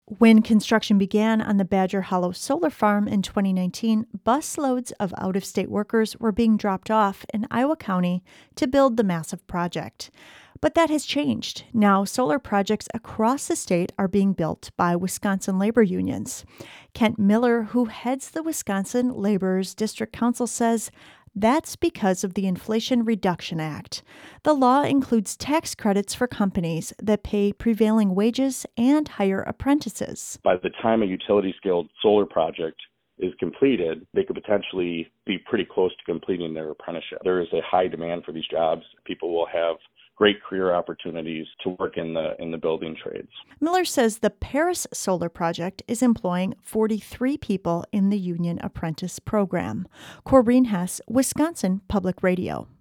When construction began on the Badger Hollow Solar Farm in 2019, busloads of out-of-state workers were being dropped off in Iowa County to build the massive project. But that has changed. Now, solar projects across the state are being built by Wisconsin labor unions. Kent Miller, who heads the Wisconsin Laborers District Council, says that's because of the Inflation Reduction Act. The law includes tax credits for companies that pay prevailing wages and hire apprentices. By the time a utility-scale solar project is completed, they could potentially be pretty close to completing their apprenticeship. There is a high demand for these jobs. People will have great career opportunities to work in the building trades. Miller says the Paris Solar Project is employing 43 people in the Union Apprentice Program. Corinne Hess, Wisconsin Public Radio.